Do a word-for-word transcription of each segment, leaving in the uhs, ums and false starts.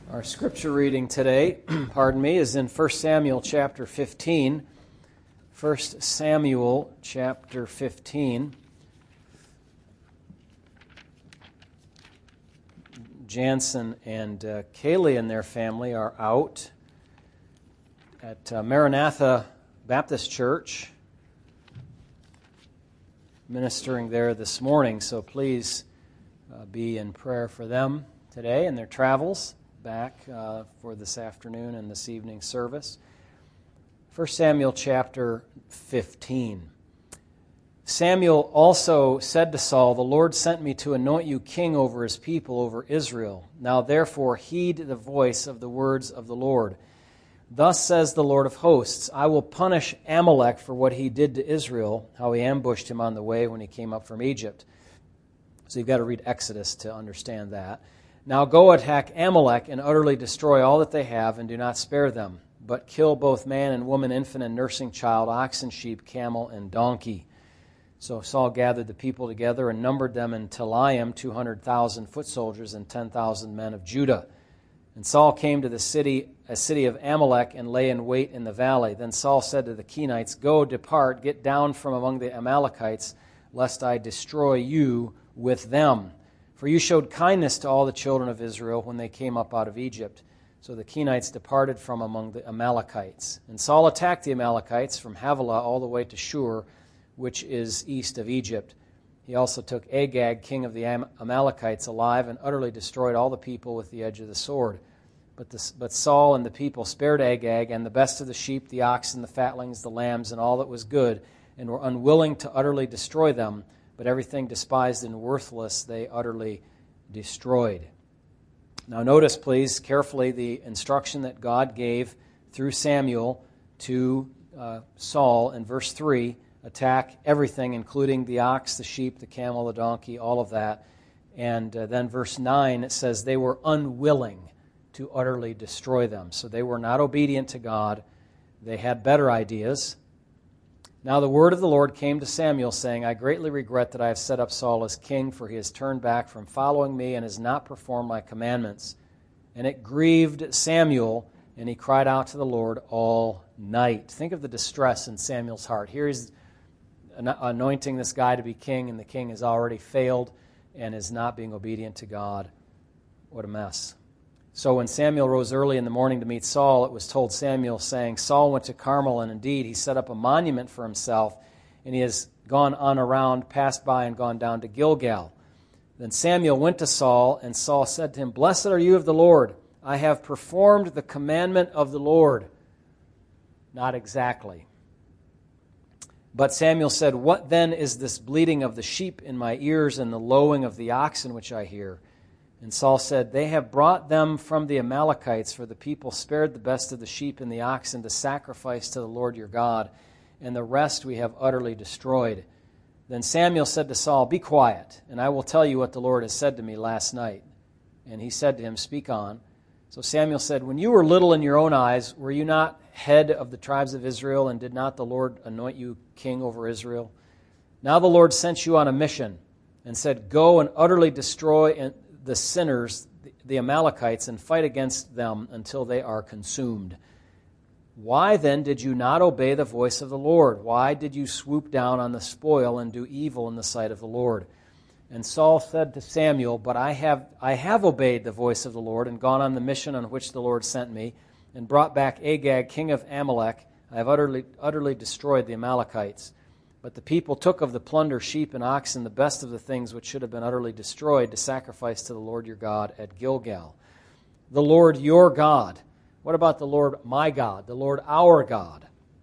Our scripture reading today, pardon me, is in First Samuel chapter fifteen. First Samuel chapter fifteen. Jansen and uh, Kaylee and their family are out at uh, Maranatha Baptist Church, ministering there this morning. So please uh, be in prayer for them today and their travels back uh, for this afternoon and this evening service. First Samuel chapter fifteen. Samuel also said to Saul, "The Lord sent me to anoint you king over his people, over Israel. Now therefore heed the voice of the words of the Lord. Thus says the Lord of hosts, I will punish Amalek for what he did to Israel, how he ambushed him on the way when he came up from Egypt." So you've got to read Exodus to understand that. "Now go attack Amalek and utterly destroy all that they have, and do not spare them, but kill both man and woman, infant and nursing child, ox and sheep, camel and donkey." So Saul gathered the people together and numbered them in Telaim, two hundred thousand foot soldiers and ten thousand men of Judah. And Saul came to the city, a city of Amalek, and lay in wait in the valley. Then Saul said to the Kenites, "Go, depart, get down from among the Amalekites, lest I destroy you with them. For you showed kindness to all the children of Israel when they came up out of Egypt." So the Kenites departed from among the Amalekites. And Saul attacked the Amalekites from Havilah all the way to Shur, which is east of Egypt. He also took Agag, king of the Am- Amalekites, alive, and utterly destroyed all the people with the edge of the sword. But, the, but Saul and the people spared Agag, and the best of the sheep, the oxen, the fatlings, the lambs, and all that was good, and were unwilling to utterly destroy them. But everything despised and worthless they utterly destroyed. Now notice, please, carefully the instruction that God gave through Samuel to uh, Saul in verse three. Attack everything, including the ox, the sheep, the camel, the donkey, all of that. And uh, then verse nine, it says they were unwilling to utterly destroy them. So they were not obedient to God. They had better ideas. Now the word of the Lord came to Samuel, saying, "I greatly regret that I have set up Saul as king, for he has turned back from following me and has not performed my commandments." And it grieved Samuel, and he cried out to the Lord all night. Think of the distress in Samuel's heart. Here he's anointing this guy to be king, and the king has already failed and is not being obedient to God. What a mess. So when Samuel rose early in the morning to meet Saul, it was told Samuel, saying, "Saul went to Carmel, and indeed he set up a monument for himself, and he has gone on around, passed by, and gone down to Gilgal." Then Samuel went to Saul, and Saul said to him, "Blessed are you of the Lord. I have performed the commandment of the Lord." Not exactly. But Samuel said, "What then is this bleating of the sheep in my ears and the lowing of the oxen which I hear?" And Saul said, "They have brought them from the Amalekites, for the people spared the best of the sheep and the oxen to sacrifice to the Lord your God, and the rest we have utterly destroyed." Then Samuel said to Saul, "Be quiet, and I will tell you what the Lord has said to me last night." And he said to him, "Speak on." So Samuel said, "When you were little in your own eyes, were you not head of the tribes of Israel, and did not the Lord anoint you king over Israel? Now the Lord sent you on a mission and said, 'Go and utterly destroy the sinners, the Amalekites, and fight against them until they are consumed.' Why then did you not obey the voice of the Lord? Why did you swoop down on the spoil and do evil in the sight of the Lord?" And Saul said to Samuel, "But I have I have obeyed the voice of the Lord and gone on the mission on which the Lord sent me, and brought back Agag, king of Amalek. I have utterly utterly destroyed the Amalekites. But the people took of the plunder sheep and oxen, the best of the things which should have been utterly destroyed, to sacrifice to the Lord your God at Gilgal." The Lord your God. What about the Lord my God? The Lord our God?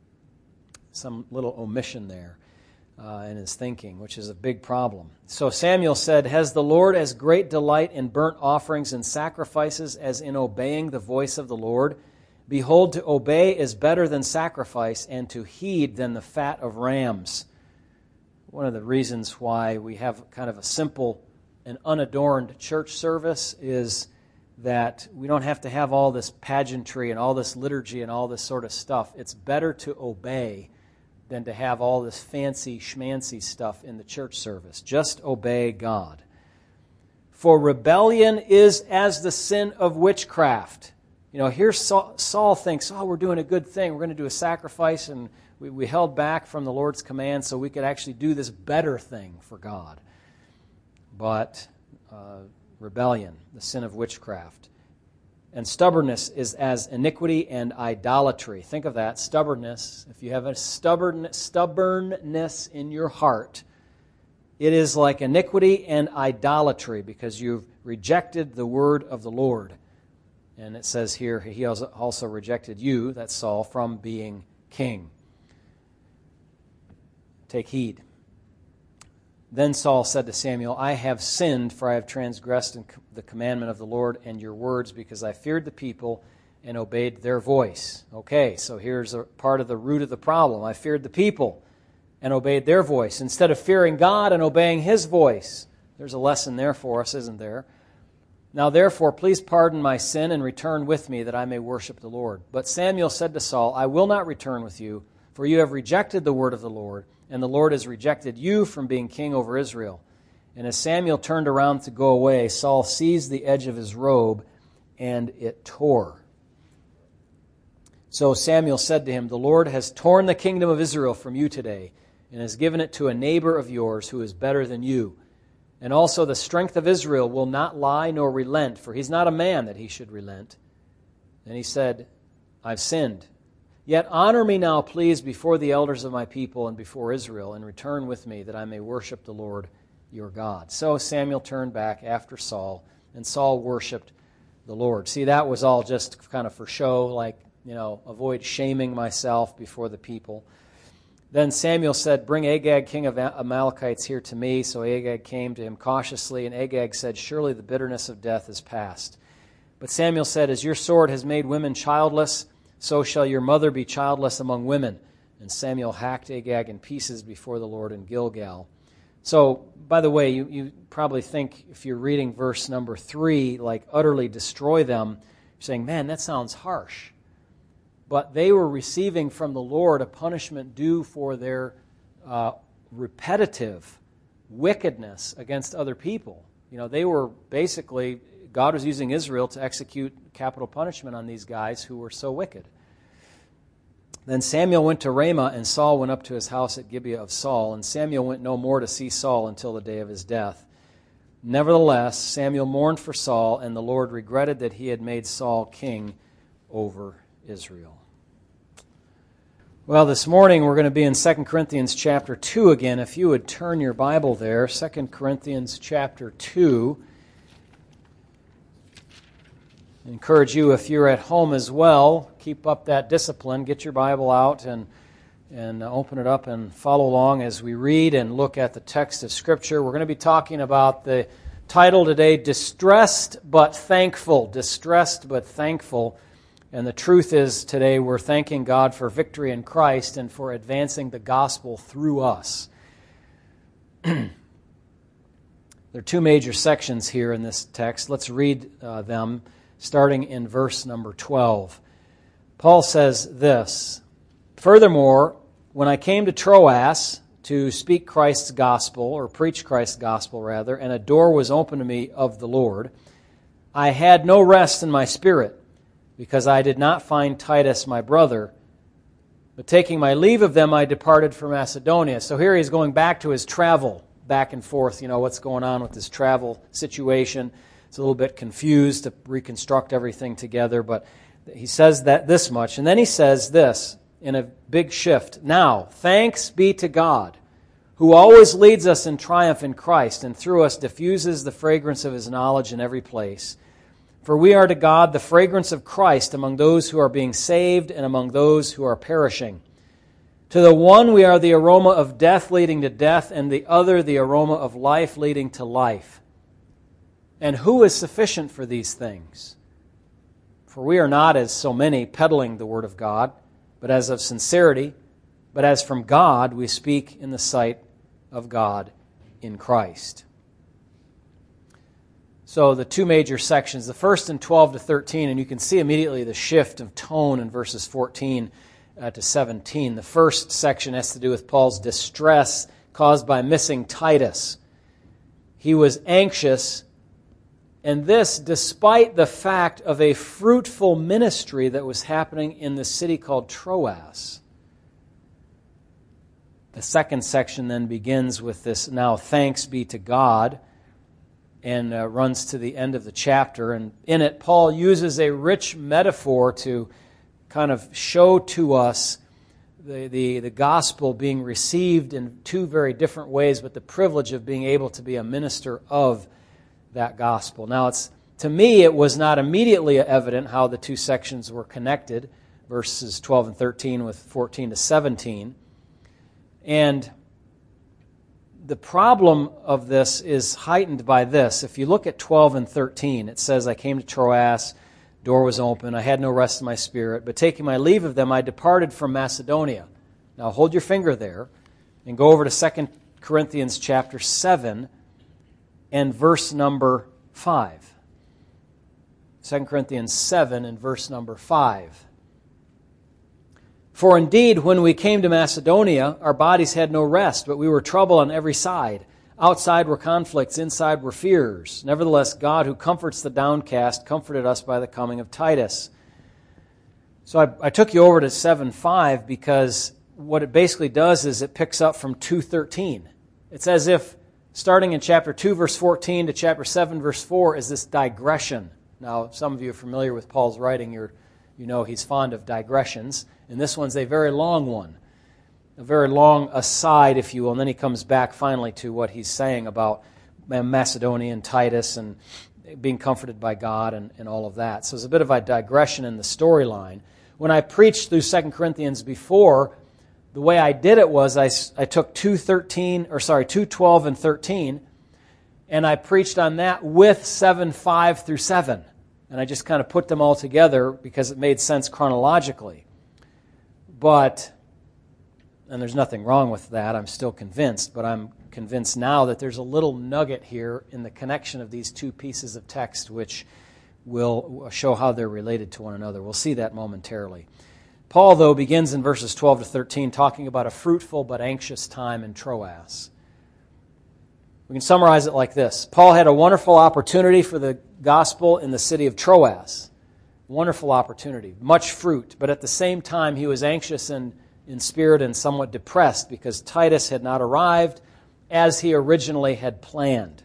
Some little omission there uh, in his thinking, which is a big problem. So Samuel said, "Has the Lord as great delight in burnt offerings and sacrifices as in obeying the voice of the Lord? Behold, to obey is better than sacrifice, and to heed than the fat of rams." One of the reasons why we have kind of a simple and unadorned church service is that we don't have to have all this pageantry and all this liturgy and all this sort of stuff. It's better to obey than to have all this fancy schmancy stuff in the church service. Just obey God. For rebellion is as the sin of witchcraft. You know, here Saul, Saul thinks, oh, we're doing a good thing. We're going to do a sacrifice, and we, we held back from the Lord's command so we could actually do this better thing for God. But uh, rebellion, the sin of witchcraft. And stubbornness is as iniquity and idolatry. Think of that, stubbornness. If you have a stubborn, stubbornness in your heart, it is like iniquity and idolatry because you've rejected the word of the Lord. And it says here, he also rejected you, that's Saul, from being king. Take heed. Then Saul said to Samuel, I have sinned, for I have transgressed the commandment of the Lord and your words, because I feared the people and obeyed their voice. Okay, so here's a part of the root of the problem. I feared the people and obeyed their voice, instead of fearing God and obeying His voice. There's a lesson there for us, isn't there? Now therefore, please pardon my sin and return with me, that I may worship the Lord. But Samuel said to Saul, I will not return with you, for you have rejected the word of the Lord, and the Lord has rejected you from being king over Israel. And as Samuel turned around to go away, Saul seized the edge of his robe, and it tore. So Samuel said to him, the Lord has torn the kingdom of Israel from you today, and has given it to a neighbor of yours who is better than you. And also the strength of Israel will not lie nor relent, for he's not a man that he should relent. And he said, I've sinned. Yet honor me now, please, before the elders of my people and before Israel, and return with me, that I may worship the Lord your God. So Samuel turned back after Saul, and Saul worshiped the Lord. See, that was all just kind of for show, like, you know, avoid shaming myself before the people. Then Samuel said, bring Agag, king of Amalekites, here to me. So Agag came to him cautiously, and Agag said, surely the bitterness of death is past. But Samuel said, as your sword has made women childless, so shall your mother be childless among women. And Samuel hacked Agag in pieces before the Lord in Gilgal. So, by the way, you, you probably think, if you're reading verse number three, like utterly destroy them, you're saying, man, that sounds harsh. But they were receiving from the Lord a punishment due for their uh, repetitive wickedness against other people. You know, they were basically, God was using Israel to execute capital punishment on these guys who were so wicked. Then Samuel went to Ramah, and Saul went up to his house at Gibeah of Saul. And Samuel went no more to see Saul until the day of his death. Nevertheless, Samuel mourned for Saul, and the Lord regretted that he had made Saul king over Israel. Well, this morning we're going to be in Second Corinthians chapter two again. If you would turn your Bible there, Second Corinthians chapter two. I encourage you, if you're at home as well, keep up that discipline. Get your Bible out and and open it up and follow along as we read and look at the text of Scripture. We're going to be talking about the title today, Distressed but Thankful. Distressed but Thankful. And the truth is, today we're thanking God for victory in Christ and for advancing the gospel through us. There are two major sections here in this text. Let's read uh, them, starting in verse number twelve. Paul says this, furthermore, when I came to Troas to speak Christ's gospel, or preach Christ's gospel rather, and a door was opened to me of the Lord, I had no rest in my spirit, because I did not find Titus my brother. But taking my leave of them, I departed for Macedonia. So here he's going back to his travel, back and forth, you know, what's going on with this travel situation. It's a little bit confused to reconstruct everything together, but he says that this much. And then he says this in a big shift. Now, thanks be to God, who always leads us in triumph in Christ, and through us diffuses the fragrance of His knowledge in every place. For we are to God the fragrance of Christ among those who are being saved and among those who are perishing. To the one we are the aroma of death leading to death, and the other the aroma of life leading to life. And who is sufficient for these things? For we are not as so many peddling the word of God, but as of sincerity, but as from God we speak in the sight of God in Christ. So the two major sections, the first in twelve to thirteen, and you can see immediately the shift of tone in verses fourteen uh, to seventeen. The first section has to do with Paul's distress caused by missing Titus. He was anxious And this despite the fact of a fruitful ministry that was happening in the city called Troas. The second section then begins with this, now thanks be to God, and uh, runs to the end of the chapter. And in it, Paul uses a rich metaphor to kind of show to us the, the, the gospel being received in two very different ways, but the privilege of being able to be a minister of that gospel. Now, it's to me, it was not immediately evident how the two sections were connected, verses twelve and thirteen with fourteen to seventeen. And the problem of this is heightened by this. If you look at twelve and thirteen, it says, I came to Troas, door was open, I had no rest in my spirit, but taking my leave of them, I departed from Macedonia. Now hold your finger there and go over to Second Corinthians chapter seven and verse number five. Second Corinthians seven and verse number five. For indeed, when we came to Macedonia, our bodies had no rest, but we were troubled on every side. Outside were conflicts, inside were fears. Nevertheless, God, who comforts the downcast, comforted us by the coming of Titus. So I, I took you over to seven five because what it basically does is it picks up from two thirteen. It's as if starting in chapter two, verse fourteen to chapter seven, verse four is this digression. Now, some of you are familiar with Paul's writing. You're, you know he's fond of digressions. And this one's a very long one, a very long aside, if you will. And then he comes back finally to what he's saying about Macedonia and Titus and being comforted by God and, and all of that. So it's a bit of a digression in the storyline. When I preached through Second Corinthians before, the way I did it was I, I took two thirteen, or sorry, two twelve and thirteen, and I preached on that with seven five through seven. And I just kind of put them all together because it made sense chronologically. But, and there's nothing wrong with that, I'm still convinced, but I'm convinced now that there's a little nugget here in the connection of these two pieces of text which will show how they're related to one another. We'll see that momentarily. Paul, though, begins in verses twelve to thirteen talking about a fruitful but anxious time in Troas. We can summarize it like this. Paul had a wonderful opportunity for the gospel in the city of Troas. Wonderful opportunity, much fruit, but at the same time he was anxious and in spirit and somewhat depressed because Titus had not arrived as he originally had planned.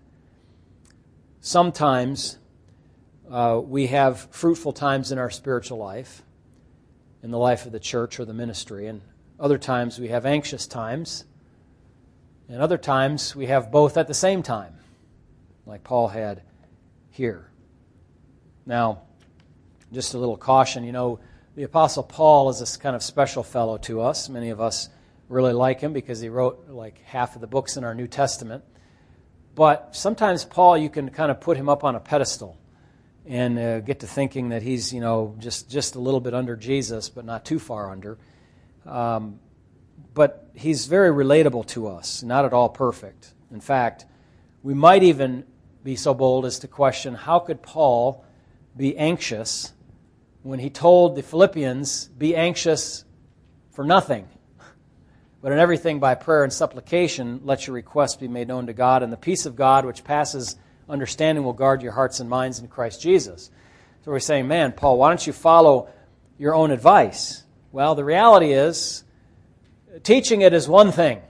Sometimes uh, we have fruitful times in our spiritual life, in the life of the church or the ministry, and other times we have anxious times, and other times we have both at the same time, like Paul had here. Now, just a little caution, you know, the Apostle Paul is this kind of special fellow to us. Many of us really like him because he wrote like half of the books in our New Testament. But sometimes Paul, you can kind of put him up on a pedestal and uh, get to thinking that he's, you know, just, just a little bit under Jesus, but not too far under. Um, but he's very relatable to us, not at all perfect. In fact, we might even be so bold as to question, how could Paul be anxious when he told the Philippians, be anxious for nothing, but in everything by prayer and supplication, let your requests be made known to God, and the peace of God, which passes understanding, will guard your hearts and minds in Christ Jesus. So we're saying, man, Paul, why don't you follow your own advice? Well, the reality is, teaching it is one thing.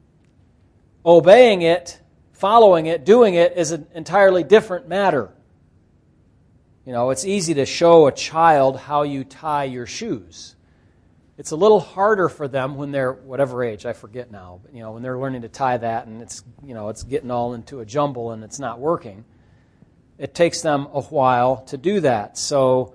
Obeying it, following it, doing it is an entirely different matter. You know, it's easy to show a child how you tie your shoes. It's a little harder for them when they're whatever age, I forget now, but you know, when they're learning to tie that and it's, you know, it's getting all into a jumble and it's not working. It takes them a while to do that. So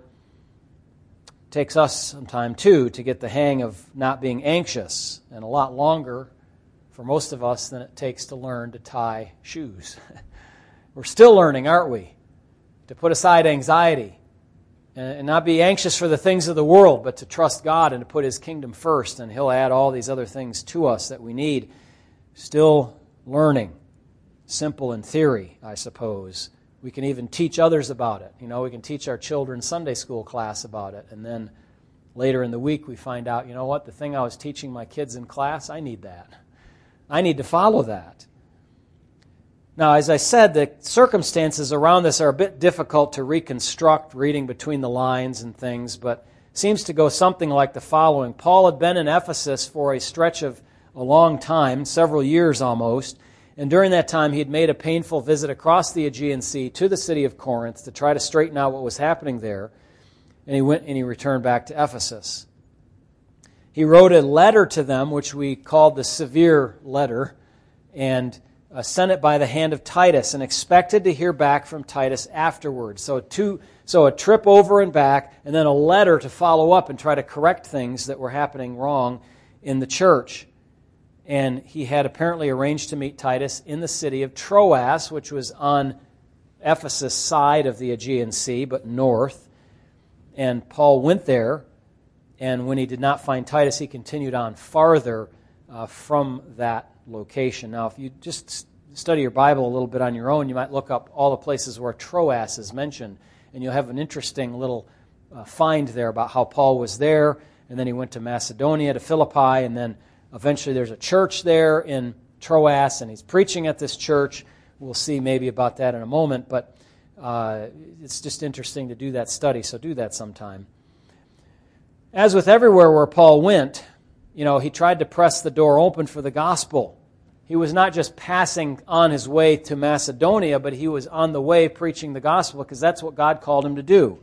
it takes us some time too to get the hang of not being anxious, and a lot longer for most of us than it takes to learn to tie shoes. We're still learning, aren't we? To put aside anxiety and not be anxious for the things of the world, but to trust God and to put His kingdom first, and He'll add all these other things to us that we need. Still learning. Simple in theory, I suppose. We can even teach others about it. You know, we can teach our children Sunday school class about it, and then later in the week we find out, you know what, the thing I was teaching my kids in class, I need that. I need to follow that. Now, as I said, the circumstances around this are a bit difficult to reconstruct, reading between the lines and things, but seems to go something like the following. Paul had been in Ephesus for a stretch of a long time, several years almost, and during that time he had made a painful visit across the Aegean Sea to the city of Corinth to try to straighten out what was happening there, and he went and he returned back to Ephesus. He wrote a letter to them, which we called the Severe Letter, and uh, sent it by the hand of Titus, and expected to hear back from Titus afterwards. So two, so a trip over and back, and then a letter to follow up and try to correct things that were happening wrong in the church. And he had apparently arranged to meet Titus in the city of Troas, which was on Ephesus' side of the Aegean Sea, but north. And Paul went there, and when he did not find Titus, he continued on farther uh, from that location. Now, if you just study your Bible a little bit on your own, you might look up all the places where Troas is mentioned, and you'll have an interesting little uh, find there about how Paul was there, and then he went to Macedonia, to Philippi, and then eventually there's a church there in Troas, and he's preaching at this church. We'll see maybe about that in a moment, but uh, it's just interesting to do that study, so do that sometime. As with everywhere where Paul went, you know, he tried to press the door open for the gospel. He was not just passing on his way to Macedonia, but he was on the way preaching the gospel because that's what God called him to do.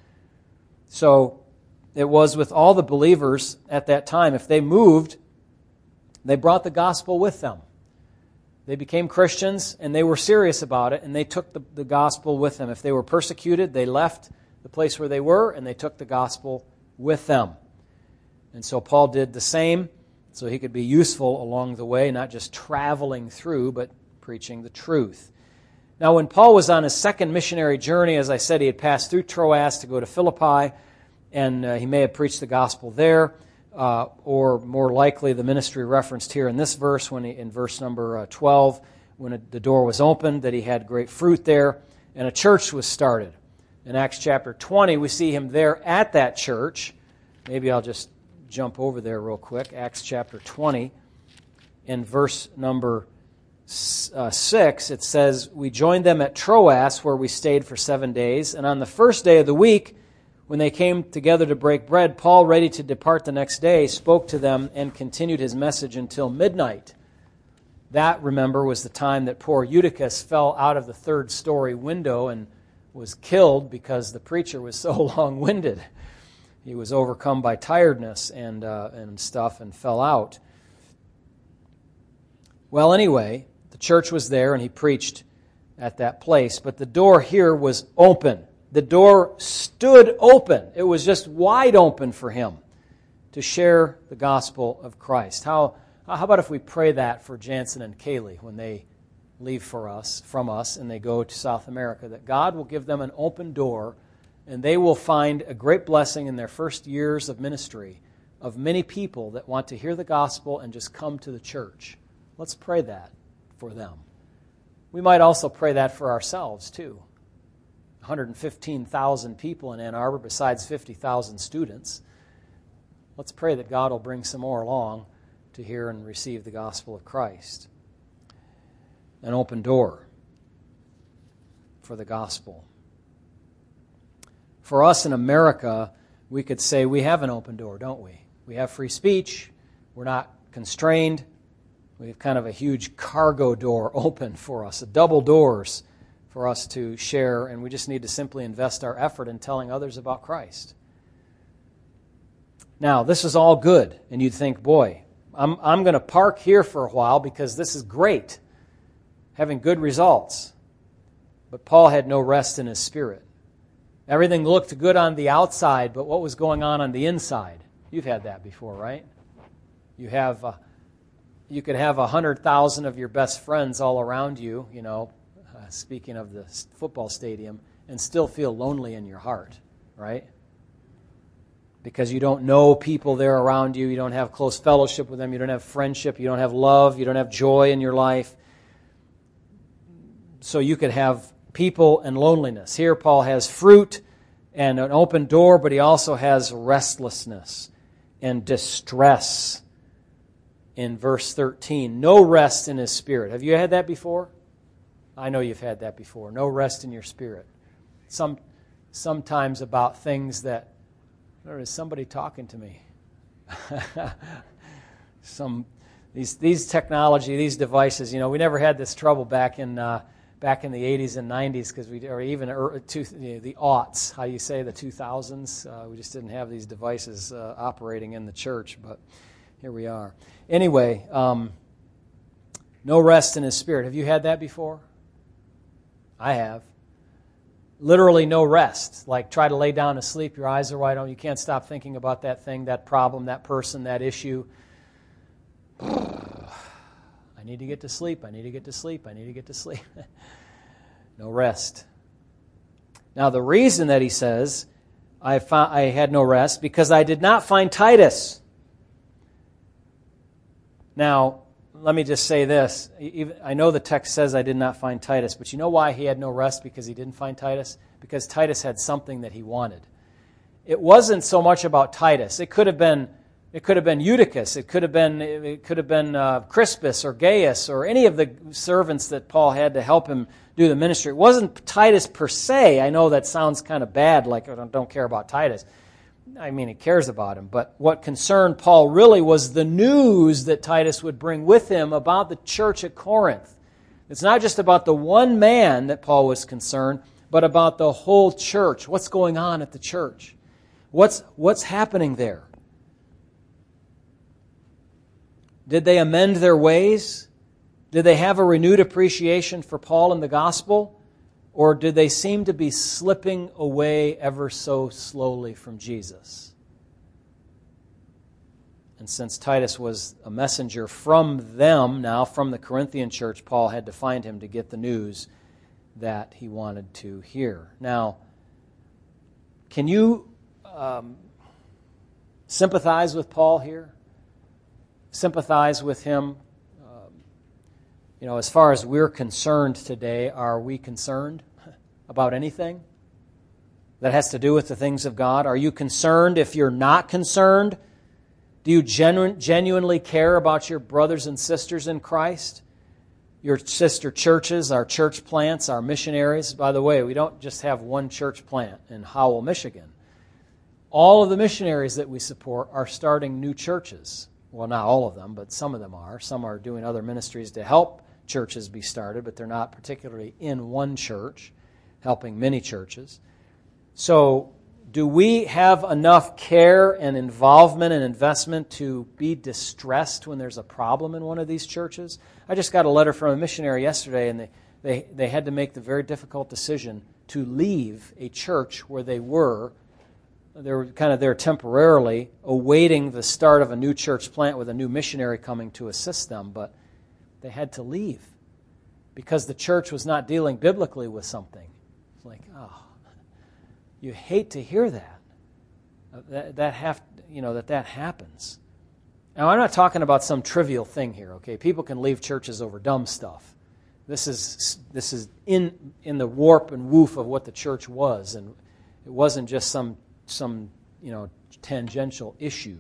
So it was with all the believers at that time. If they moved, they brought the gospel with them. They became Christians, and they were serious about it, and they took the, the gospel with them. If they were persecuted, they left the place where they were, and they took the gospel with them. And so Paul did the same, so he could be useful along the way, not just traveling through, but preaching the truth. Now, when Paul was on his second missionary journey, as I said, he had passed through Troas to go to Philippi, and uh, he may have preached the gospel there, uh, or more likely the ministry referenced here in this verse, when he, in verse number uh, twelve, when it, the door was opened, that he had great fruit there, and a church was started. In Acts chapter twenty, we see him there at that church. Maybe I'll just jump over there real quick. Acts chapter twenty, in verse number uh, six, it says, "We joined them at Troas, where we stayed for seven days. And on the first day of the week, when they came together to break bread, Paul, ready to depart the next day, spoke to them and continued his message until midnight." That, remember, was the time that poor Eutychus fell out of the third story window and was killed because the preacher was so long-winded. He was overcome by tiredness and uh, and stuff and fell out. Well, anyway, the church was there and he preached at that place. But the door here was open. The door stood open. It was just wide open for him to share the gospel of Christ. How how about if we pray that for Jansen and Kaylee when they leave for us, from us, and they go to South America, that God will give them an open door, and they will find a great blessing in their first years of ministry of many people that want to hear the gospel and just come to the church. Let's pray that for them. We might also pray that for ourselves, too. one hundred fifteen thousand people in Ann Arbor besides fifty thousand students. Let's pray that God will bring some more along to hear and receive the gospel of Christ. An open door for the gospel. For us in America, we could say we have an open door, don't we? We have free speech. We're not constrained. We have kind of a huge cargo door open for us, double doors for us to share, and we just need to simply invest our effort in telling others about Christ. Now, this is all good, and you'd think, boy, I'm, I'm going to park here for a while because this is great, having good results. But Paul had no rest in his spirit. Everything looked good on the outside, but what was going on on the inside? You've had that before, right? You have, uh, you could have a hundred thousand of your best friends all around you, you know, uh, speaking of the football stadium, and still feel lonely in your heart, right? Because you don't know people there around you, you don't have close fellowship with them, you don't have friendship, you don't have love, you don't have joy in your life. So you could have people and loneliness. Here Paul has fruit and an open door, but he also has restlessness and distress in verse thirteen. No rest in his spirit. Have you had that before? I know you've had that before. No rest in your spirit. Some, sometimes about things that, there is somebody talking to me. Some these these technology, these devices. You know, we never had this trouble back in uh, back in the eighties and nineties because we, or even er, two, you know, the aughts. How you say the two thousands? Uh, we just didn't have these devices uh, operating in the church, but here we are. Anyway, um, no rest in his spirit. Have you had that before? I have. Literally no rest. Like try to lay down to sleep, your eyes are wide open, you can't stop thinking about that thing, that problem, that person, that issue. I need to get to sleep, I need to get to sleep, I need to get to sleep. No rest. Now the reason that he says, I, found, I had no rest, because I did not find Titus. Now, let me just say this. I know the text says I did not find Titus, but you know why he had no rest because he didn't find Titus? Because Titus had something that he wanted. It wasn't so much about Titus. It could have been, it could have been Eutychus. It could have been, it could have been uh, Crispus or Gaius or any of the servants that Paul had to help him do the ministry. It wasn't Titus per se. I know that sounds kind of bad, like I don't, don't care about Titus. I mean, he cares about him, but what concerned Paul really was the news that Titus would bring with him about the church at Corinth. It's not just about the one man that Paul was concerned, but about the whole church. What's going on at the church? What's, what's happening there? Did they amend their ways? Did they have a renewed appreciation for Paul and the gospel? Or did they seem to be slipping away ever so slowly from Jesus? And since Titus was a messenger from them, now from the Corinthian church, Paul had to find him to get the news that he wanted to hear. Now, can you um, sympathize with Paul here? Sympathize with him? You know, as far as we're concerned today, are we concerned about anything that has to do with the things of God? Are you concerned if you're not concerned? Do you genu- genuinely care about your brothers and sisters in Christ? Your sister churches, our church plants, our missionaries. By the way, we don't just have one church plant in Howell, Michigan. All of the missionaries that we support are starting new churches. Well, not all of them, but some of them are. Some are doing other ministries to help churches be started, but they're not particularly in one church, helping many churches. So, do we have enough care and involvement and investment to be distressed when there's a problem in one of these churches? I just got a letter from a missionary yesterday, and they, they, they had to make the very difficult decision to leave a church where they were. They were kind of there temporarily, awaiting the start of a new church plant with a new missionary coming to assist them, but they had to leave because the church was not dealing biblically with something. It's like, oh, you hate to hear that. That, that have, you know, that that happens. Now, I'm not talking about some trivial thing here, okay? People can leave churches over dumb stuff. This is this is in in the warp and woof of what the church was, and it wasn't just some some, you know, tangential issue.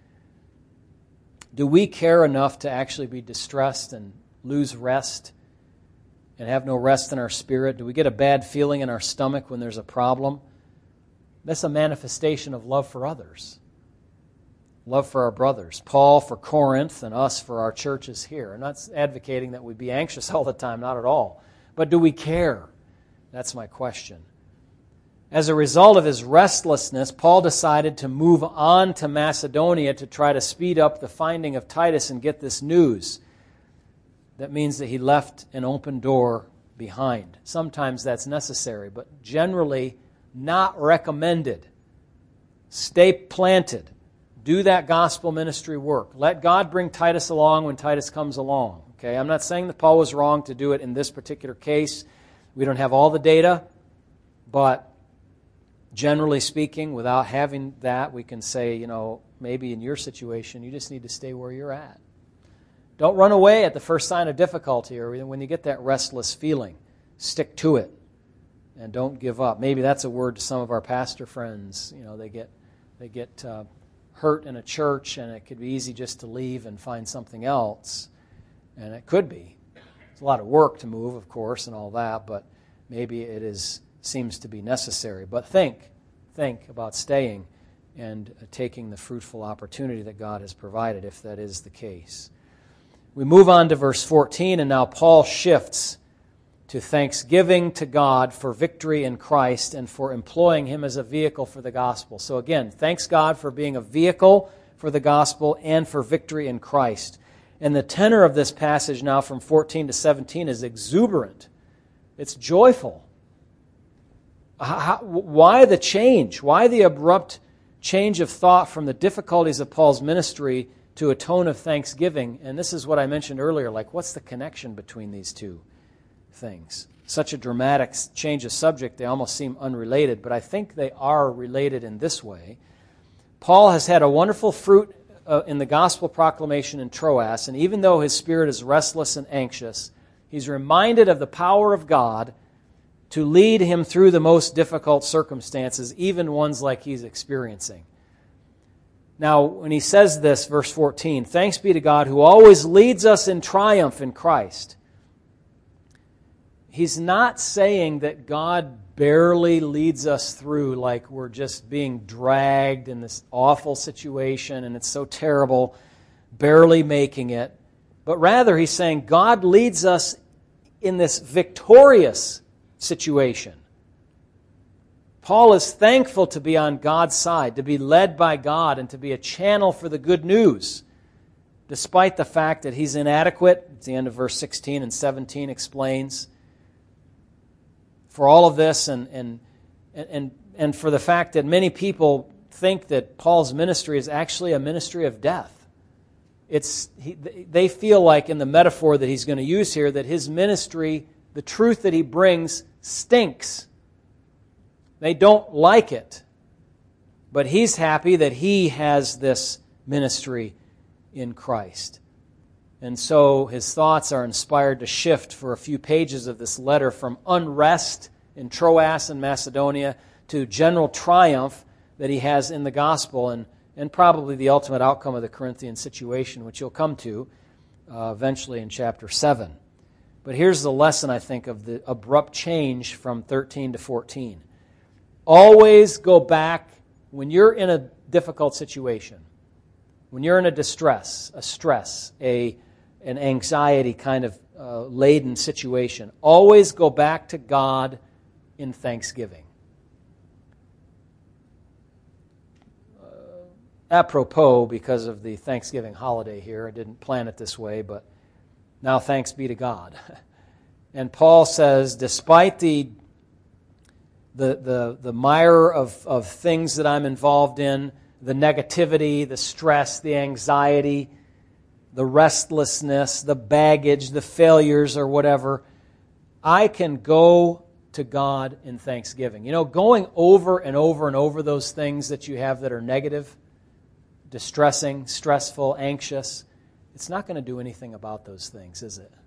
Do we care enough to actually be distressed and lose rest and have no rest in our spirit? Do we get a bad feeling in our stomach when there's a problem? That's a manifestation of love for others. Love for our brothers. Paul for Corinth and us for our churches here. I'm not advocating that we be anxious all the time, not at all. But do we care? That's my question. As a result of his restlessness, Paul decided to move on to Macedonia to try to speed up the finding of Titus and get this news. That means that he left an open door behind. Sometimes that's necessary, but generally not recommended. Stay planted. Do that gospel ministry work. Let God bring Titus along when Titus comes along. Okay, I'm not saying that Paul was wrong to do it in this particular case. We don't have all the data, but generally speaking, without having that, we can say, you know, maybe in your situation, you just need to stay where you're at. Don't run away at the first sign of difficulty or when you get that restless feeling. Stick to it and don't give up. Maybe that's a word to some of our pastor friends. You know, they get they get uh, hurt in a church, and it could be easy just to leave and find something else, and it could be. It's a lot of work to move, of course, and all that, but maybe it is seems to be necessary. But think, think about staying and taking the fruitful opportunity that God has provided, if that is the case. We move on to verse fourteen, and now Paul shifts to thanksgiving to God for victory in Christ and for employing Him as a vehicle for the gospel. So again, thanks God for being a vehicle for the gospel and for victory in Christ. And the tenor of this passage now from fourteen to seventeen is exuberant. It's joyful. How, why the change? Why the abrupt change of thought from the difficulties of Paul's ministry to a tone of thanksgiving? And this is what I mentioned earlier, like what's the connection between these two things? Such a dramatic change of subject, they almost seem unrelated, but I think they are related in this way. Paul has had a wonderful fruit uh, in the gospel proclamation in Troas, and even though his spirit is restless and anxious, he's reminded of the power of God to lead him through the most difficult circumstances, even ones like he's experiencing. Now, when he says this, verse fourteen, thanks be to God who always leads us in triumph in Christ. He's not saying that God barely leads us through like we're just being dragged in this awful situation and it's so terrible, barely making it. But rather, he's saying God leads us in this victorious situation. Paul is thankful to be on God's side, to be led by God, and to be a channel for the good news, despite the fact that he's inadequate. At the end of verse sixteen and seventeen explains. For all of this and, and, and, and for the fact that many people think that Paul's ministry is actually a ministry of death. It's he, they feel like, in the metaphor that he's going to use here, that his ministry, the truth that he brings, stinks. They don't like it. But he's happy that he has this ministry in Christ. And so his thoughts are inspired to shift for a few pages of this letter from unrest in Troas and Macedonia to general triumph that he has in the gospel, and, and probably the ultimate outcome of the Corinthian situation, which you'll come to uh, eventually in chapter seven. But here's the lesson, I think, of the abrupt change from thirteen to fourteen. Always go back when you're in a difficult situation, when you're in a distress, a stress, a an anxiety kind of uh, laden situation. Always go back to God in thanksgiving. Uh, apropos, because of the Thanksgiving holiday here, I didn't plan it this way, but now thanks be to God. And Paul says, despite the the the, the mire of, of things that I'm involved in, the negativity, the stress, the anxiety, the restlessness, the baggage, the failures or whatever, I can go to God in thanksgiving. You know, going over and over and over those things that you have that are negative, distressing, stressful, anxious, it's not going to do anything about those things, is it?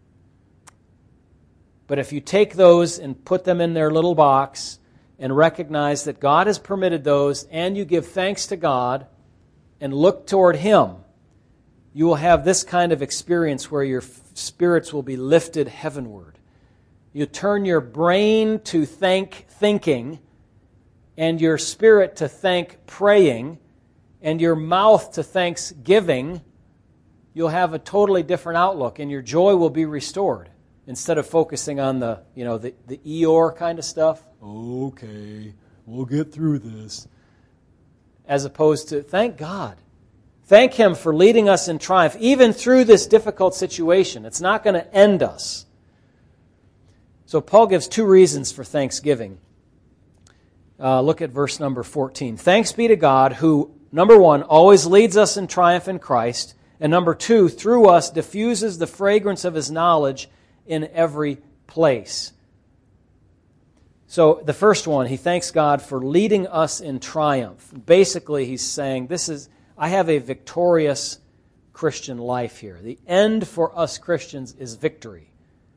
But if you take those and put them in their little box and recognize that God has permitted those, and you give thanks to God and look toward Him, you will have this kind of experience where your spirits will be lifted heavenward. You turn your brain to thank thinking, and your spirit to thank praying, and your mouth to thanksgiving. You'll have a totally different outlook, and your joy will be restored. Instead of focusing on the, you know, the, the Eeyore kind of stuff. Okay, we'll get through this. As opposed to, thank God. Thank Him for leading us in triumph, even through this difficult situation. It's not going to end us. So Paul gives two reasons for thanksgiving. Uh, look at verse number fourteen. Thanks be to God who, number one, always leads us in triumph in Christ, and number two, through us diffuses the fragrance of His knowledge in every place. So the first one, he thanks God for leading us in triumph. Basically, he's saying, "This is I have a victorious Christian life here. The end for us Christians is victory."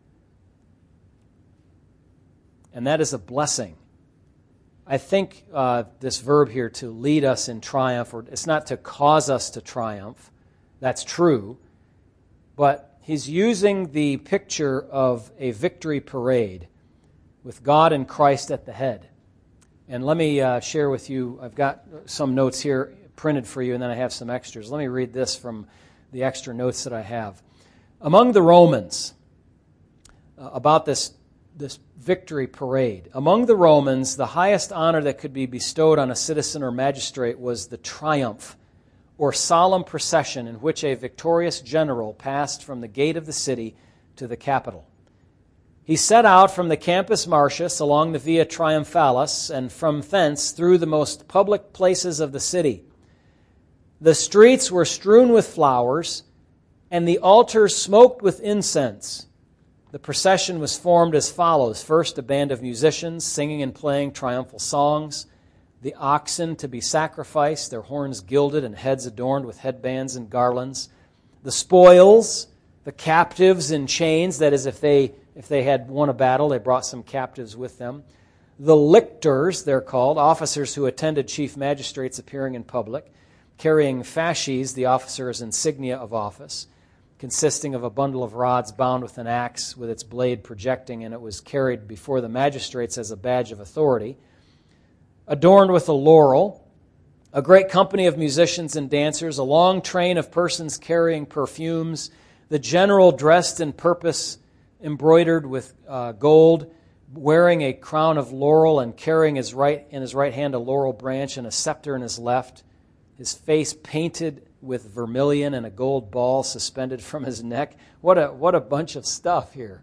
And that is a blessing. I think uh, this verb here, to lead us in triumph, or it's not to cause us to triumph. That's true. But he's using the picture of a victory parade with God and Christ at the head. And let me uh, share with you, I've got some notes here printed for you, and then I have some extras. Let me read this from the extra notes that I have. Among the Romans, uh, about this, this victory parade, among the Romans, the highest honor that could be bestowed on a citizen or magistrate was the triumph, or solemn procession in which a victorious general passed from the gate of the city to the Capitol. He set out from the Campus Martius along the Via Triumphalis, and from thence through the most public places of the city. The streets were strewn with flowers, and the altars smoked with incense. The procession was formed as follows. First, a band of musicians singing and playing triumphal songs. The oxen to be sacrificed, their horns gilded and heads adorned with headbands and garlands. The spoils, the captives in chains, that is, if they if they had won a battle, they brought some captives with them. The lictors, they're called, officers who attended chief magistrates appearing in public, carrying fasces, the officer's insignia of office, consisting of a bundle of rods bound with an axe with its blade projecting, and it was carried before the magistrates as a badge of authority. Adorned with a laurel, a great company of musicians and dancers, a long train of persons carrying perfumes, the general dressed in purpose, embroidered with uh, gold, wearing a crown of laurel and carrying his right in his right hand a laurel branch and a scepter in his left, his face painted with vermilion and a gold ball suspended from his neck. What a what a bunch of stuff here.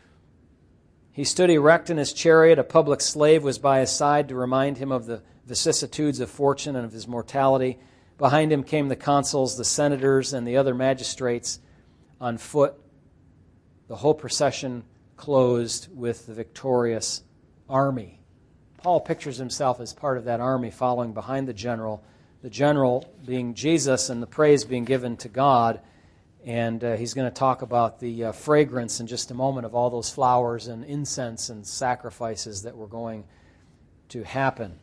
He stood erect in his chariot. A public slave was by his side to remind him of the vicissitudes of fortune and of his mortality. Behind him came the consuls, the senators, and the other magistrates on foot. The whole procession closed with the victorious army. Paul pictures himself as part of that army following behind the general, the general being Jesus and the praise being given to God. And uh, he's going to talk about the uh, fragrance in just a moment of all those flowers and incense and sacrifices that were going to happen.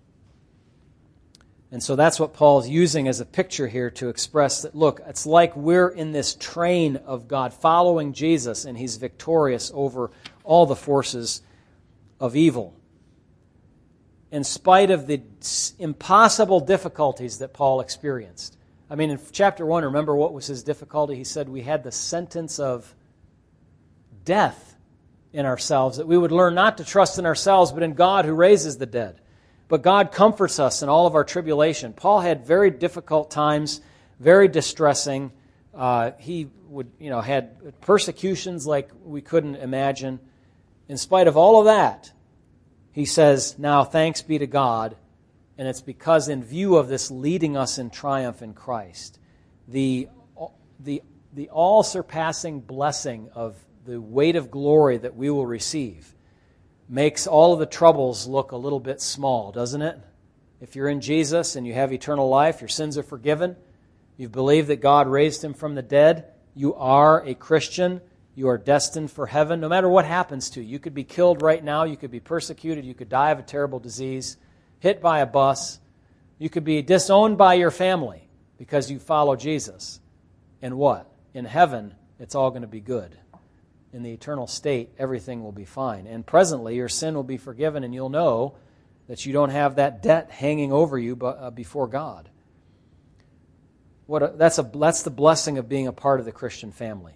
And so that's what Paul's using as a picture here to express that, look, it's like we're in this train of God following Jesus, and he's victorious over all the forces of evil. In spite of the impossible difficulties that Paul experienced. I mean, in chapter one, remember what was his difficulty? He said we had the sentence of death in ourselves, that we would learn not to trust in ourselves, but in God who raises the dead. But God comforts us in all of our tribulation. Paul had very difficult times, very distressing. Uh, he would, you know, had persecutions like we couldn't imagine. In spite of all of that, he says, now thanks be to God, and it's because in view of this leading us in triumph in Christ, the, the, the all-surpassing blessing of the weight of glory that we will receive makes all of the troubles look a little bit small, doesn't it? If you're in Jesus and you have eternal life, your sins are forgiven, you've believed that God raised him from the dead, you are a Christian, you are destined for heaven, no matter what happens to you. You could be killed right now, you could be persecuted, you could die of a terrible disease, hit by a bus, you could be disowned by your family because you follow Jesus. And what? In heaven, it's all going to be good. In the eternal state, everything will be fine. And presently, your sin will be forgiven, and you'll know that you don't have that debt hanging over you before God. What a, that's, a, that's the blessing of being a part of the Christian family.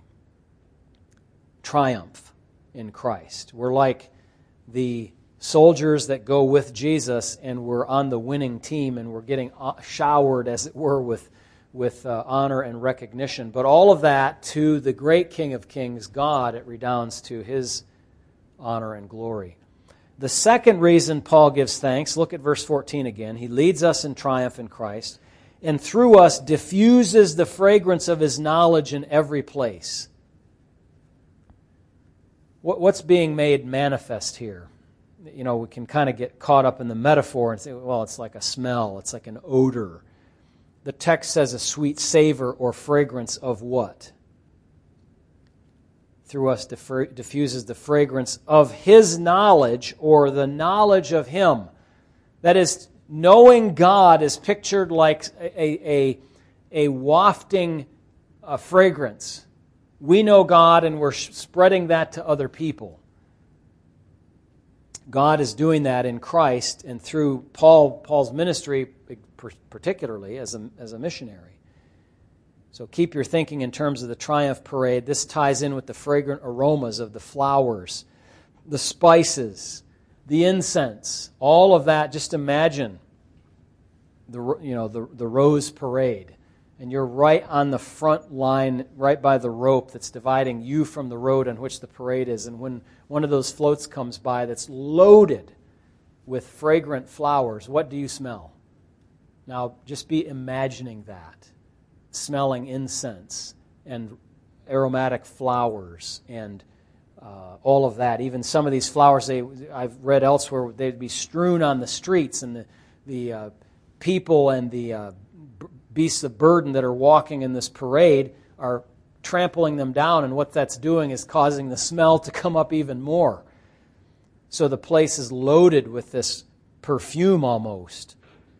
Triumph in Christ. We're like the soldiers that go with Jesus, and we're on the winning team, and we're getting showered, as it were, with with uh, honor and recognition. But all of that to the great King of Kings, God, it redounds to his honor and glory. The second reason Paul gives thanks, look at verse fourteen again. He leads us in triumph in Christ, and through us diffuses the fragrance of his knowledge in every place. What, what's being made manifest here? You know, we can kind of get caught up in the metaphor and say, well, it's like a smell, it's like an odor. The text says a sweet savor or fragrance of what? Through us diffuses the fragrance of his knowledge, or the knowledge of him. That is, knowing God is pictured like a, a, a wafting uh, fragrance. we know God and we're spreading that to other people. God is doing that in Christ and through Paul, Paul's ministry, particularly as a, as a missionary. So keep your thinking in terms of the triumph parade. This ties in with the fragrant aromas of the flowers, the spices, the incense, all of that. Just imagine the you know the the rose parade, and you're right on the front line, right by the rope that's dividing you from the road on which the parade is. And when one of those floats comes by that's loaded with fragrant flowers, what do you smell? Now, just be imagining that, smelling incense and aromatic flowers and uh, all of that. Even some of these flowers, they I've read elsewhere, they'd be strewn on the streets, and the the uh, people and the uh, beasts of burden that are walking in this parade are trampling them down, and what that's doing is causing the smell to come up even more. So the place is loaded with this perfume almost.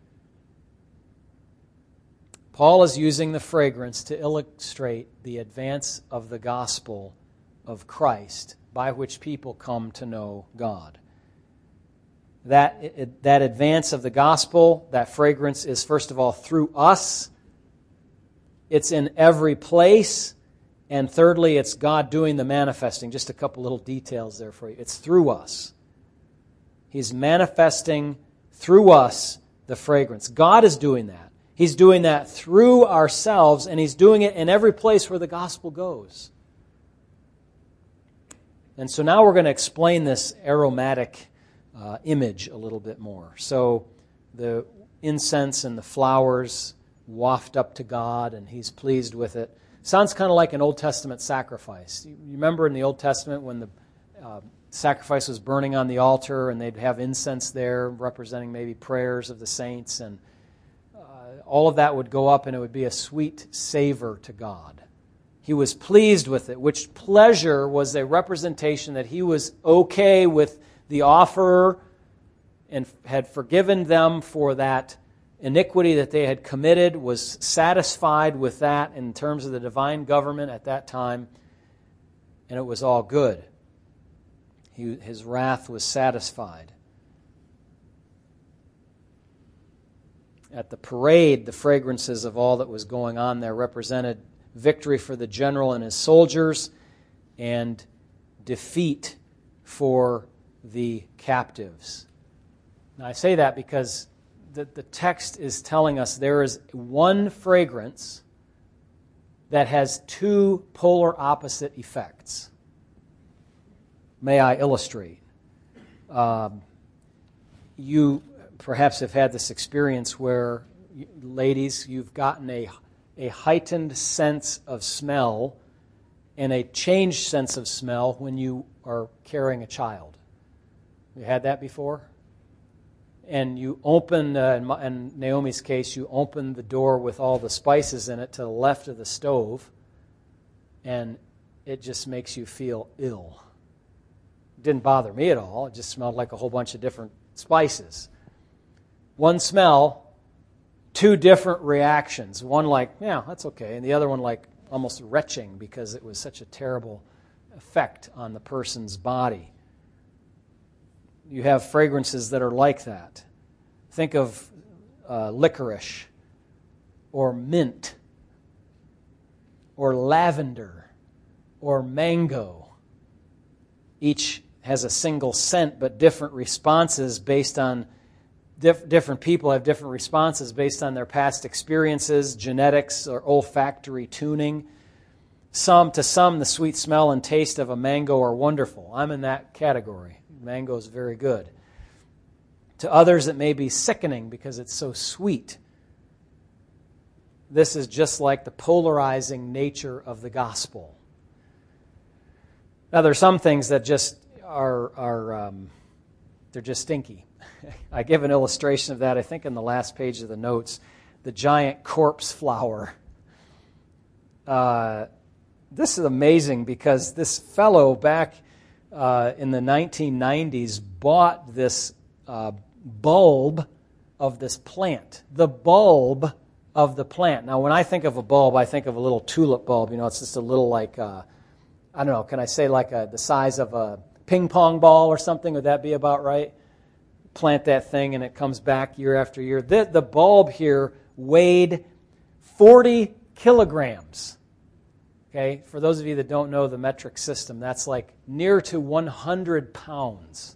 Paul is using the fragrance to illustrate the advance of the gospel of Christ by which people come to know God. That, it, that advance of the gospel, that fragrance is first of all through us. It's in every place. And thirdly, it's God doing the manifesting. Just a couple little details there for you. It's through us. He's manifesting through us the fragrance. God is doing that. He's doing that through ourselves, and He's doing it in every place where the gospel goes. And so now we're going to explain this aromatic uh, image a little bit more. So the incense and the flowers waft up to God, and He's pleased with it. Sounds kind of like an Old Testament sacrifice. You remember in the Old Testament when the uh, sacrifice was burning on the altar, and they'd have incense there representing maybe prayers of the saints, and all of that would go up, and it would be a sweet savor to God. He was pleased with it, which pleasure was a representation that He was okay with the offerer and had forgiven them for that iniquity that they had committed, was satisfied with that in terms of the divine government at that time, and it was all good. He, his wrath was satisfied. At the parade, the fragrances of all that was going on there represented victory for the general and his soldiers and defeat for the captives. Now, I say that because the, the text is telling us there is one fragrance that has two polar opposite effects. May I illustrate? Um, you... Perhaps have had this experience where, ladies, you've gotten a, a heightened sense of smell and a changed sense of smell when you are carrying a child. You had that before? And you open, uh, in, my, in Naomi's case, you open the door with all the spices in it to the left of the stove, and it just makes you feel ill. It didn't bother me at all. It just smelled like a whole bunch of different spices. One smell, two different reactions. One like, yeah, that's okay. And the other one like almost retching because it was such a terrible effect on the person's body. You have fragrances that are like that. Think of uh, licorice or mint or lavender or mango. Each has a single scent but different responses based on Dif- different people have different responses based on their past experiences, genetics, or olfactory tuning. Some, to some, the sweet smell and taste of a mango are wonderful. I'm in that category. Mango is very good. To others, it may be sickening because it's so sweet. This is just like the polarizing nature of the gospel. Now, there are some things that just are, are um, they're just stinky. I give an illustration of that, I think, in the last page of the notes. The giant corpse flower. Uh, this is amazing because this fellow back uh, in the nineteen nineties bought this uh, bulb of this plant. The bulb of the plant. Now, when I think of a bulb, I think of a little tulip bulb. You know, it's just a little like, uh, I don't know, can I say like a, the size of a ping pong ball or something? Would that be about right? Plant that thing and it comes back year after year. The, the bulb here weighed forty kilograms. Okay, for those of you that don't know the metric system, that's like near to one hundred pounds.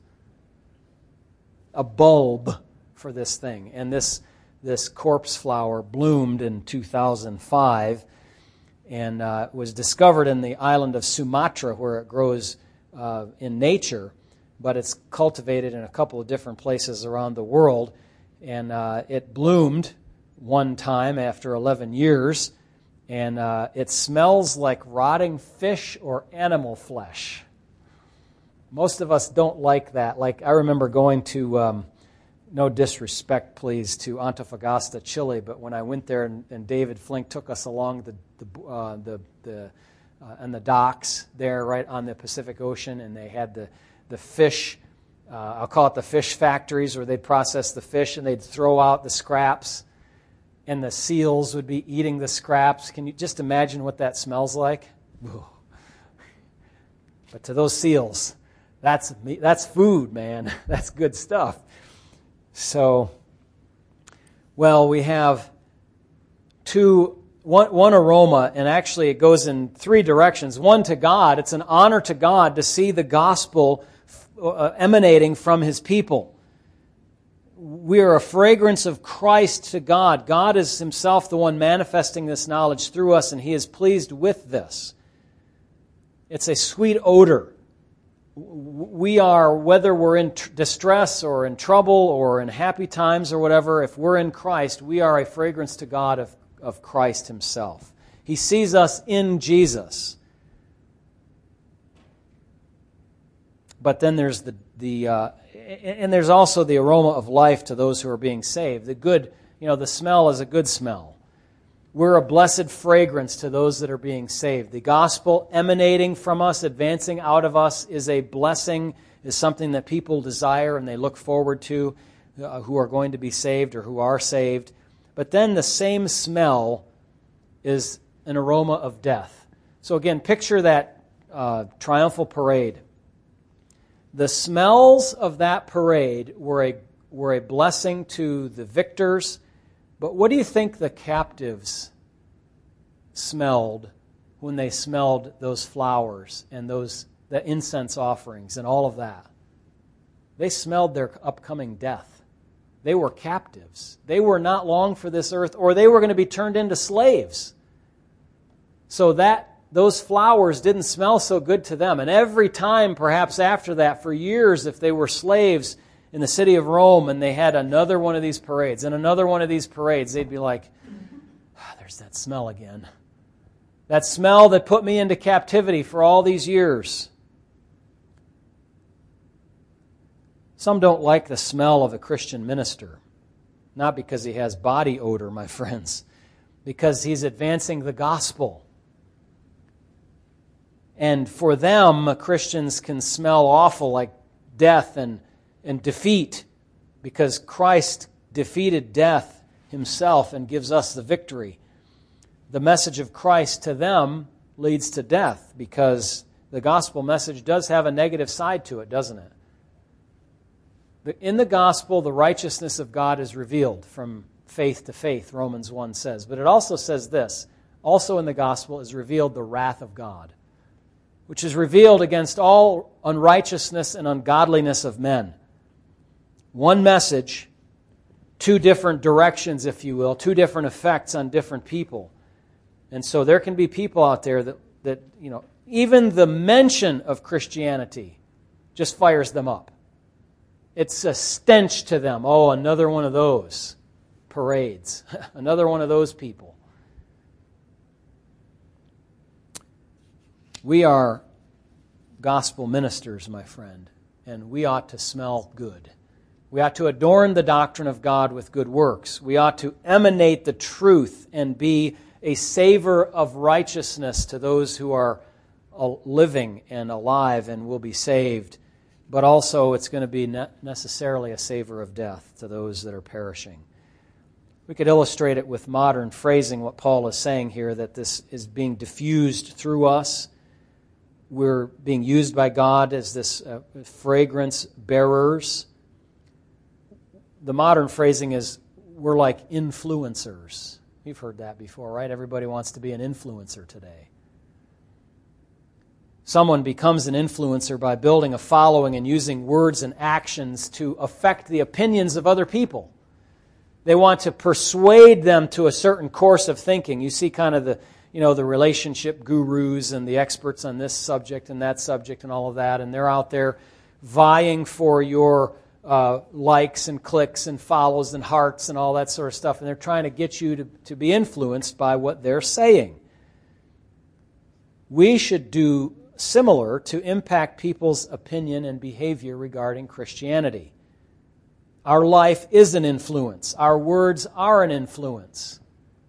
A bulb for this thing. And this this corpse flower bloomed in two thousand five and uh, was discovered in the island of Sumatra where it grows uh, in nature, but it's cultivated in a couple of different places around the world. And uh, it bloomed one time after eleven years, and uh, it smells like rotting fish or animal flesh. Most of us don't like that. Like, I remember going to, um, no disrespect, please, to Antofagasta, Chile, but when I went there and, and David Flink took us along the the uh, the, the uh, and the docks there, right on the Pacific Ocean, and they had the the fish. Uh, I'll call it the fish factories, where they'd process the fish and they'd throw out the scraps, and the seals would be eating the scraps. Can you just imagine what that smells like? Ooh. But to those seals, that's that's food, man. That's good stuff. So, well, we have two, one, one aroma, and actually it goes in three directions. One, to God. It's an honor to God to see the gospel uh, emanating from His people. We are a fragrance of Christ to God. God is Himself the one manifesting this knowledge through us, and He is pleased with this. It's a sweet odor. We are, whether we're in tr- distress or in trouble or in happy times or whatever, if we're in Christ, we are a fragrance to God of, of Christ Himself. He sees us in Jesus. But then there's the, the uh, and there's also the aroma of life to those who are being saved. The good, you know, the smell is a good smell. We're a blessed fragrance to those that are being saved. The gospel emanating from us, advancing out of us, is a blessing, is something that people desire and they look forward to, uh, who are going to be saved or who are saved. But then the same smell is an aroma of death. So again, picture that uh, triumphal parade. The smells of that parade were a, were a blessing to the victors. But what do you think the captives smelled when they smelled those flowers and those the incense offerings and all of that? They smelled their upcoming death. They were captives. They were not long for this earth, or they were going to be turned into slaves. So that those flowers didn't smell so good to them. And every time, perhaps after that, for years, if they were slaves in the city of Rome and they had another one of these parades and another one of these parades, they'd be like, ah, there's that smell again. That smell that put me into captivity for all these years. Some don't like the smell of a Christian minister. Not because he has body odor, my friends. Because he's advancing the gospel. And for them, Christians can smell awful, like death and and defeat, because Christ defeated death Himself and gives us the victory. The message of Christ to them leads to death, because the gospel message does have a negative side to it, doesn't it? In the gospel, the righteousness of God is revealed from faith to faith, Romans one says. But it also says this, also in the gospel is revealed the wrath of God, which is revealed against all unrighteousness and ungodliness of men. One message, two different directions, if you will, two different effects on different people. And so there can be people out there that, that, you know, even the mention of Christianity just fires them up. It's a stench to them. Oh, another one of those parades. Another one of those people. We are gospel ministers, my friend, and we ought to smell good. We ought to adorn the doctrine of God with good works. We ought to emanate the truth and be a savor of righteousness to those who are living and alive and will be saved. But also it's going to be necessarily a savor of death to those that are perishing. We could illustrate it with modern phrasing, what Paul is saying here, that this is being diffused through us. We're being used by God as this uh, fragrance bearers. The modern phrasing is, we're like influencers. You've heard that before, right? Everybody wants to be an influencer today. Someone becomes an influencer by building a following and using words and actions to affect the opinions of other people. They want to persuade them to a certain course of thinking. You see kind of the, you know, the relationship gurus and the experts on this subject and that subject and all of that, and they're out there vying for your uh, likes and clicks and follows and hearts and all that sort of stuff, and they're trying to get you to, to be influenced by what they're saying. We should do similar to impact people's opinion and behavior regarding Christianity. Our life is an influence. Our words are an influence.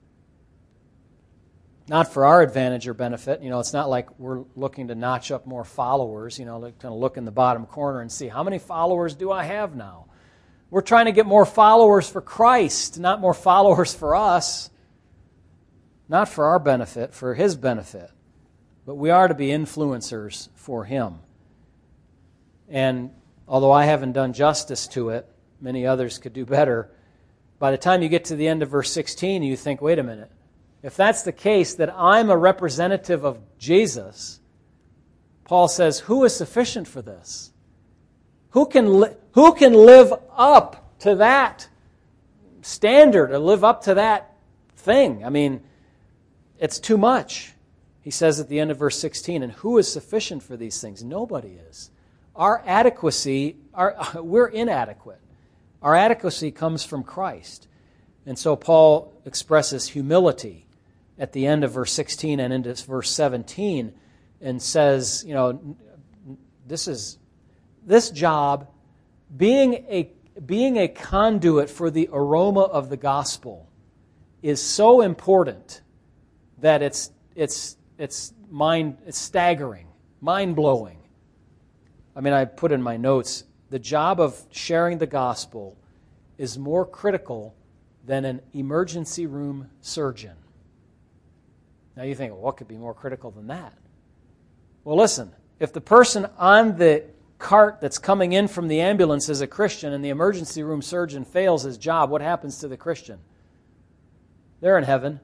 Not for our advantage or benefit. You know, it's not like we're looking to notch up more followers. You know, kind of look in the bottom corner and see, how many followers do I have now? We're trying to get more followers for Christ, not more followers for us. Not for our benefit, for His benefit. But we are to be influencers for Him. And although I haven't done justice to it, many others could do better. By the time you get to the end of verse sixteen, you think, wait a minute. If that's the case, that I'm a representative of Jesus, Paul says, who is sufficient for this? Who can, li- who can live up to that standard or live up to that thing? I mean, it's too much. He says at the end of verse sixteen, and who is sufficient for these things? Nobody is. Our adequacy, our, we're inadequate. Our adequacy comes from Christ. And so Paul expresses humility at the end of verse sixteen and into verse seventeen and says, you know, this is this job, being a being a conduit for the aroma of the gospel is so important that it's it's it's mind it's staggering, mind-blowing. I mean, I put in my notes, the job of sharing the gospel is more critical than an emergency room surgeon. Now you think, well, what could be more critical than that? Well, listen, if the person on the cart that's coming in from the ambulance is a Christian and the emergency room surgeon fails his job, what happens to the Christian? They're in heaven.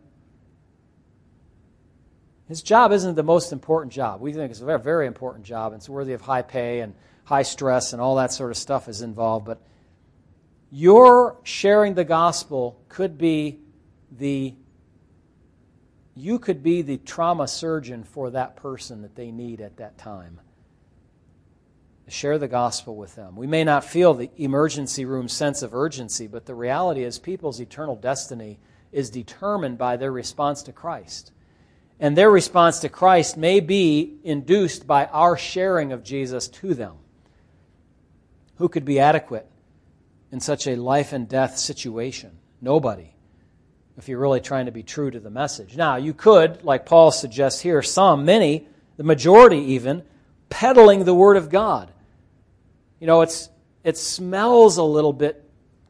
His job isn't the most important job. We think it's a very, very important job. It's worthy of high pay and high stress and all that sort of stuff is involved. But your sharing the gospel could be the, you could be the trauma surgeon for that person that they need at that time. Share the gospel with them. We may not feel the emergency room sense of urgency, but the reality is people's eternal destiny is determined by their response to Christ. And their response to Christ may be induced by our sharing of Jesus to them. Who could be adequate in such a life and death situation? Nobody, if you're really trying to be true to the message. Now, you could, like Paul suggests here, some, many, the majority even, peddling the Word of God. You know, it's it smells a little bit.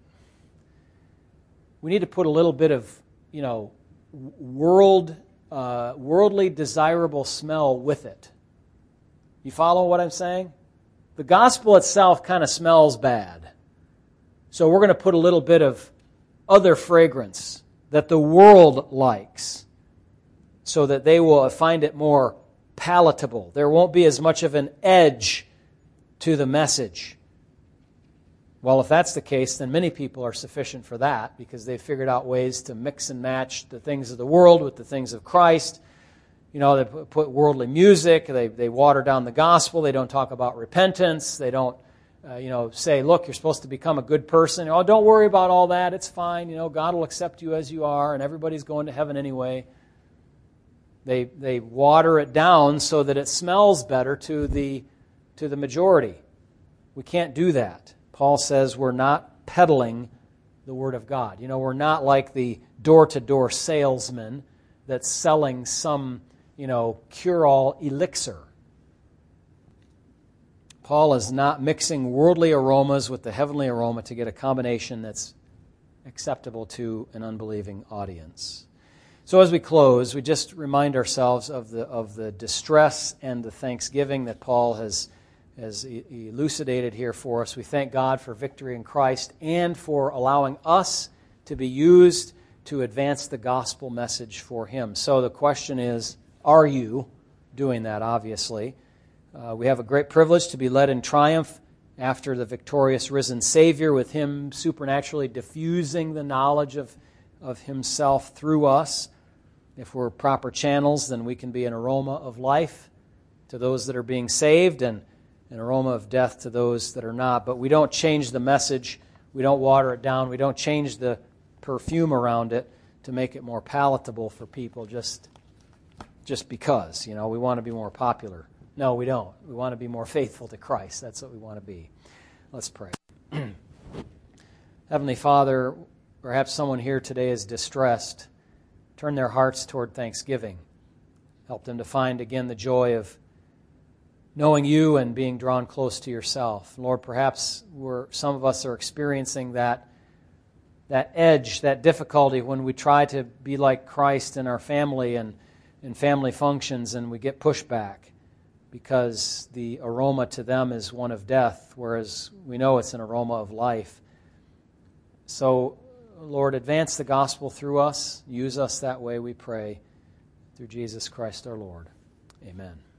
We need to put a little bit of, you know, world, uh, worldly desirable smell with it. You follow what I'm saying? The gospel itself kind of smells bad. So we're going to put a little bit of other fragrance that the world likes so that they will find it more palatable. There won't be as much of an edge to the message. Well, if that's the case, then many people are sufficient for that because they've figured out ways to mix and match the things of the world with the things of Christ. You know, they put worldly music, they they water down the gospel, they don't talk about repentance, they don't, uh, you know, say, look, you're supposed to become a good person. Oh, don't worry about all that, it's fine. You know, God will accept you as you are, and everybody's going to heaven anyway. They they water it down so that it smells better to the to the majority. We can't do that. Paul says we're not peddling the Word of God. You know, we're not like the door-to-door salesman that's selling some, you know, cure-all elixir. Paul is not mixing worldly aromas with the heavenly aroma to get a combination that's acceptable to an unbelieving audience. So as we close, we just remind ourselves of the of the distress and the thanksgiving that Paul has, has elucidated here for us. We thank God for victory in Christ and for allowing us to be used to advance the gospel message for Him. So the question is, are you doing that, obviously? Uh, we have a great privilege to be led in triumph after the victorious risen Savior, with Him supernaturally diffusing the knowledge of, of Himself through us. If we're proper channels, then we can be an aroma of life to those that are being saved and an aroma of death to those that are not. But we don't change the message. We don't water it down. We don't change the perfume around it to make it more palatable for people just, just because. You know, we want to be more popular. No, we don't. We want to be more faithful to Christ. That's what we want to be. Let's pray. Heavenly Father, perhaps someone here today is distressed. Turn their hearts toward thanksgiving. Help them to find again the joy of knowing You and being drawn close to Yourself. Lord, perhaps we're, some of us are experiencing that, that edge, that difficulty when we try to be like Christ in our family and in family functions, and we get pushback because the aroma to them is one of death, whereas we know it's an aroma of life. So, Lord, advance the gospel through us. Use us that way, we pray. Through Jesus Christ our Lord. Amen.